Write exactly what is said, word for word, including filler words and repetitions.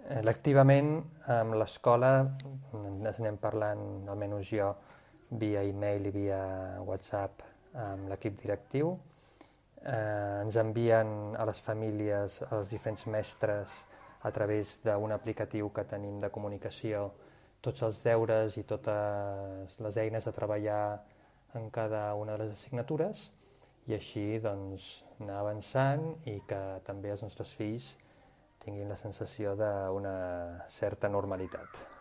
L'activament amb l'escola ens anem parlant, almenys jo, via e-mail i via WhatsApp amb l'equip directiu. Eh, ens envien a les famílies, als diferents mestres, a través d'un aplicatiu que tenim de comunicació, tots els deures i totes les eines a treballar en cada una de les assignatures i així doncs, anar avançant i que també els nostres fills tinguin la sensació d'una certa normalitat.